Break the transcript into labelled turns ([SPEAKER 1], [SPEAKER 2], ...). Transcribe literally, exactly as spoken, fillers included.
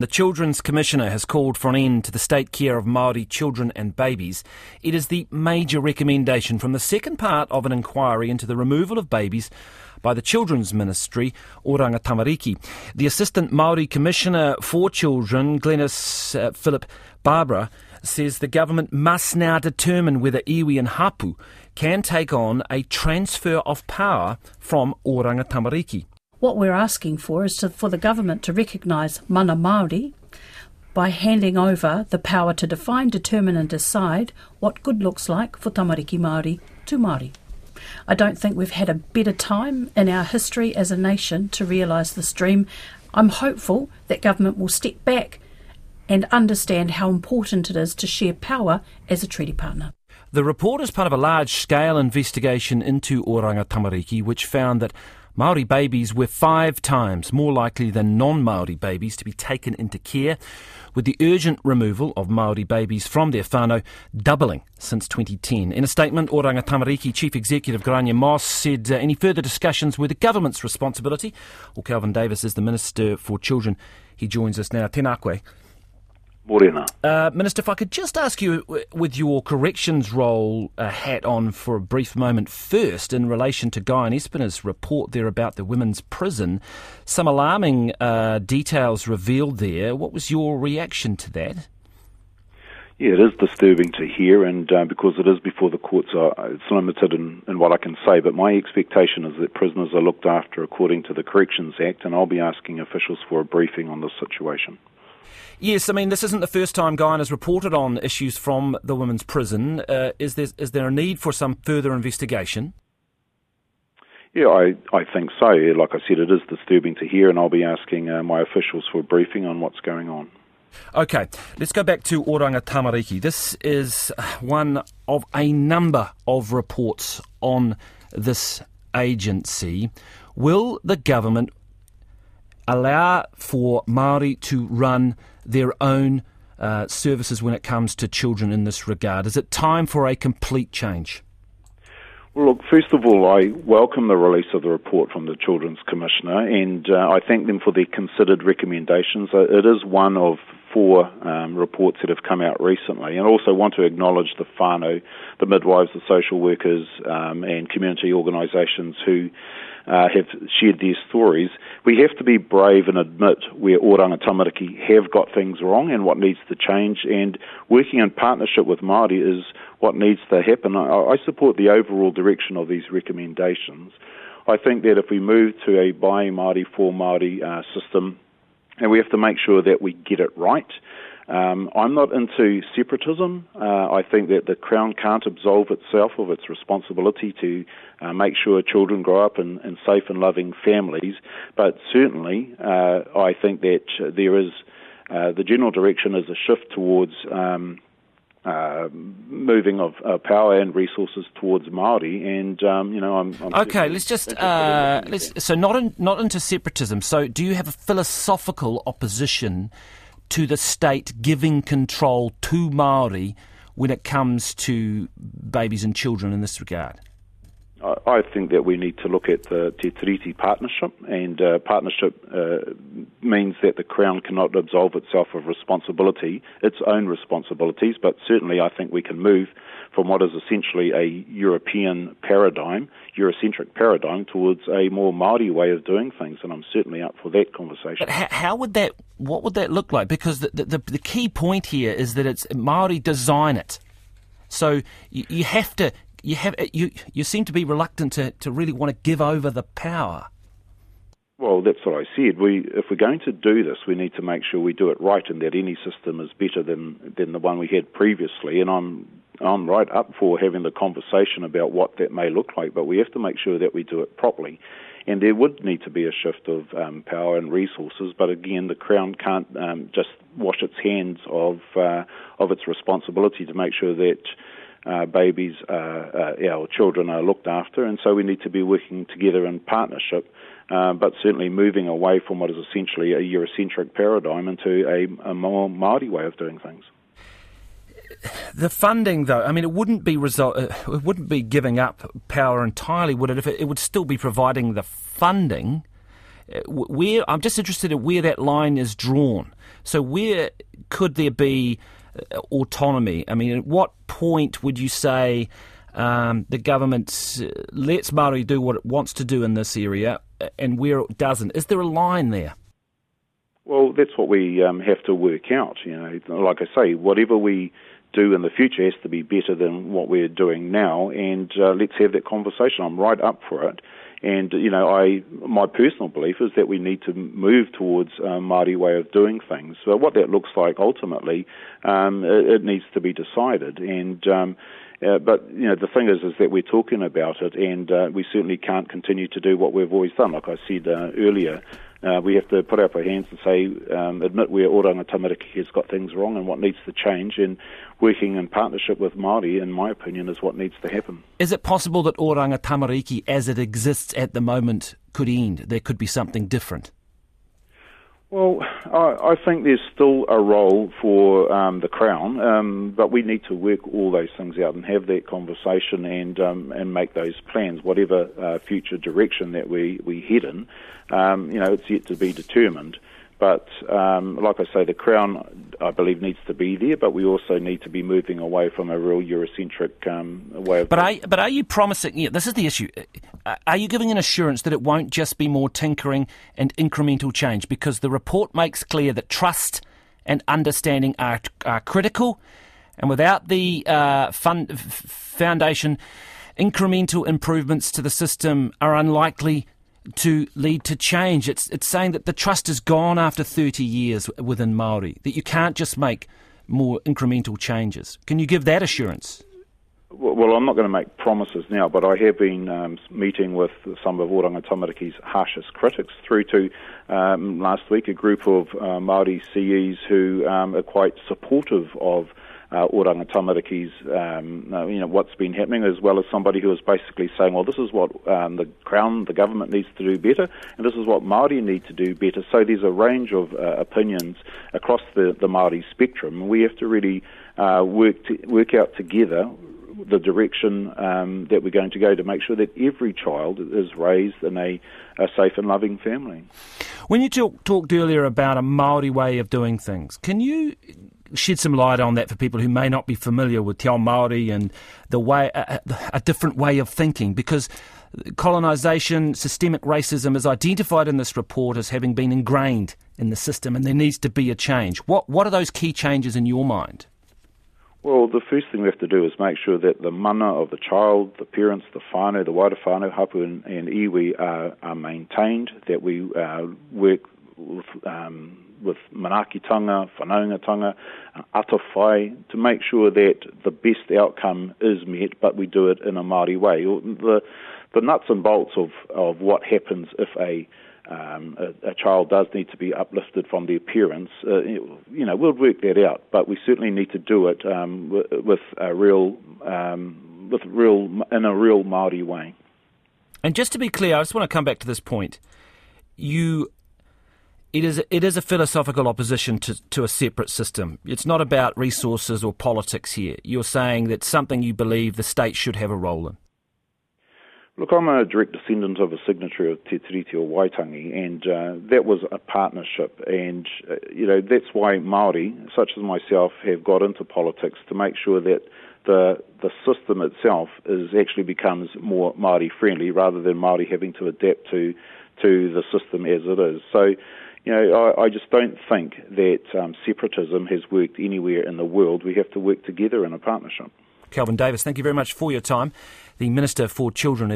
[SPEAKER 1] The Children's Commissioner has called for an end to the state care of Māori children and babies. It is the major recommendation from the second part of an inquiry into the removal of babies by the Children's Ministry, Oranga Tamariki. The Assistant Māori Commissioner for Children, Glenys uh, Philip Barbara, says the government must now determine whether iwi and hapu can take on a transfer of power from Oranga Tamariki.
[SPEAKER 2] What we're asking for is to, for the government to recognise mana Māori by handing over the power to define, determine and decide what good looks like for tamariki Māori to Māori. I don't think we've had a better time in our history as a nation to realise this dream. I'm hopeful that government will step back and understand how important it is to share power as a treaty partner.
[SPEAKER 1] The report is part of a large-scale investigation into Oranga Tamariki, which found that Māori babies were five times more likely than non-Māori babies to be taken into care, with the urgent removal of Māori babies from their whānau doubling since twenty ten. In a statement, Oranga Tamariki Chief Executive Grania Moss said uh, any further discussions were the government's responsibility. Well, Kelvin Davis is the Minister for Children. He joins us now. Tēnā koe.
[SPEAKER 3] Morena.
[SPEAKER 1] Uh, Minister, if I could just ask you, with your corrections role uh, hat on for a brief moment first, in relation to Guy and Espina's report there about the women's prison, some alarming uh, details revealed there. What was your reaction to that?
[SPEAKER 3] Yeah, it is disturbing to hear, and uh, because it is before the courts, are, it's limited in, in what I can say, but my expectation is that prisoners are looked after according to the Corrections Act, and I'll be asking officials for a briefing on this situation.
[SPEAKER 1] Yes, I mean, this isn't the first time Guyan has reported on issues from the women's prison. Uh, is there is there a need for some further investigation?
[SPEAKER 3] Yeah, I, I think so. Like I said, it is disturbing to hear, and I'll be asking uh, my officials for a briefing on what's going on.
[SPEAKER 1] OK, let's go back to Oranga Tamariki. This is one of a number of reports on this agency. Will the government allow for Māori to run their own uh, services when it comes to children in this regard? Is it time for a complete change?
[SPEAKER 3] Well, look, first of all, I welcome the release of the report from the Children's Commissioner, and uh, I thank them for their considered recommendations. Uh, it is one of four um, reports that have come out recently, and also want to acknowledge the whānau, the midwives, the social workers, um, and community organisations who Uh, have shared their stories. We have to be brave and admit where Oranga Tamariki have got things wrong and what needs to change, and working in partnership with Māori is what needs to happen. I, I support the overall direction of these recommendations. I think that if we move to a by Māori for Māori uh, system, and we have to make sure that we get it right. Um, I'm not into separatism. Uh, I think that the Crown can't absolve itself of its responsibility to uh, make sure children grow up in, in safe and loving families, but certainly uh, I think that there is, uh, the general direction is a shift towards um, uh, moving of uh, power and resources towards Māori, and um, you know, I'm, I'm
[SPEAKER 1] okay. Let's just uh, let's so not in, not into separatism. So, do you have a philosophical opposition to the state giving control to Māori when it comes to babies and children in this regard?
[SPEAKER 3] I think that we need to look at the Te Tiriti partnership, and uh, partnership uh, means that the Crown cannot absolve itself of responsibility, its own responsibilities, but certainly I think we can move from what is essentially a European paradigm, Eurocentric paradigm, towards a more Māori way of doing things, and I'm certainly up for that conversation.
[SPEAKER 1] But how, how would that, what would that look like? Because the, the, the key point here is that it's Māori design it. So you, you have to, you have you you seem to be reluctant to, to really want to give over the power.
[SPEAKER 3] Well, that's what I said. We, if we're going to do this, we need to make sure we do it right, and that any system is better than than the one we had previously. And I'm I'm right up for having the conversation about what that may look like, but we have to make sure that we do it properly. And there would need to be a shift of um, power and resources, but again, the Crown can't um, just wash its hands of uh, of its responsibility to make sure that uh, babies, uh, uh, our children are looked after, and so we need to be working together in partnership, uh, but certainly moving away from what is essentially a Eurocentric paradigm into a, a more Māori way of doing things.
[SPEAKER 1] The funding, though, I mean, it wouldn't be result, it wouldn't be giving up power entirely, would it? If it, it would still be providing the funding. where I'm just interested in where that line is drawn. So where could there be autonomy? I mean, at what point would you say um, the government lets Māori do what it wants to do in this area and where it doesn't? Is there a line there?
[SPEAKER 3] Well, that's what we um, have to work out. You know, like I say, whatever we do in the future has to be better than what we're doing now, and uh, let's have that conversation. I'm right up for it. And, you know, I my personal belief is that we need to move towards a Māori way of doing things. So what that looks like ultimately, um, it, it needs to be decided. And um, uh, but, you know, the thing is is that we're talking about it, and uh, we certainly can't continue to do what we've always done. Like I said uh, earlier, Uh, we have to put up our hands and say, um, admit where Oranga Tamariki has got things wrong and what needs to change, and working in partnership with Māori, in my opinion, is what needs to happen.
[SPEAKER 1] Is it possible that Oranga Tamariki, as it exists at the moment, could end? There could be something different?
[SPEAKER 3] Well, I, I think there's still a role for um, the Crown, um, but we need to work all those things out and have that conversation and um, and make those plans, whatever uh, future direction that we, we head in. Um, you know, it's yet to be determined. But um, like I say, the Crown, I believe, needs to be there, but we also need to be moving away from a real Eurocentric um, way of...
[SPEAKER 1] But are, but are you promising... Yeah, this is the issue. Are you giving an assurance that it won't just be more tinkering and incremental change? Because the report makes clear that trust and understanding are, are critical, and without the uh, fund, f- foundation, incremental improvements to the system are unlikely to lead to change. It's it's saying that the trust is gone after thirty years within Māori, that you can't just make more incremental changes. Can you give that assurance?
[SPEAKER 3] Well, well I'm not going to make promises now, but I have been um, meeting with some of Oranga Tamariki's harshest critics, through to um, last week a group of uh, Māori C Es who um, are quite supportive of Uh, Oranga Tamariki's, um, uh, you know, what's been happening, as well as somebody who is basically saying, well, this is what um, the Crown, the government needs to do better, and this is what Māori need to do better. So there's a range of uh, opinions across the, the Māori spectrum. We have to really uh, work to, work out together the direction um, that we're going to go to make sure that every child is raised in a, a safe and loving family.
[SPEAKER 1] When you talk, talked earlier about a Māori way of doing things, can you shed some light on that for people who may not be familiar with Te Ao Māori and the way a, a different way of thinking? Because colonisation, systemic racism is identified in this report as having been ingrained in the system, and there needs to be a change. What what are those key changes in your mind?
[SPEAKER 3] Well, the first thing we have to do is make sure that the mana of the child, the parents, the whānau, the waira whānau, hapu and, and iwi are, are maintained, that we uh, work with, um, with manaakitanga, whanaungatanga, uh, atawhai, to make sure that the best outcome is met, but we do it in a Māori way. The, the nuts and bolts of, of what happens if a Um, a, a child does need to be uplifted from their parents, uh, you know, we'll work that out, but we certainly need to do it um, with, with a real, um, with real, in a real Māori way.
[SPEAKER 1] And just to be clear, I just want to come back to this point. You, it is it is a philosophical opposition to, to a separate system. It's not about resources or politics here. You're saying that something you believe the state should have a role in.
[SPEAKER 3] Look, I'm a direct descendant of a signatory of Te Tiriti o Waitangi, and uh, that was a partnership, and, uh, you know, that's why Māori, such as myself, have got into politics, to make sure that the the system itself is actually becomes more Māori-friendly, rather than Māori having to adapt to, to the system as it is. So, you know, I, I just don't think that um, separatism has worked anywhere in the world. We have to work together in a partnership.
[SPEAKER 1] Kelvin Davis, thank you very much for your time. The Minister for Children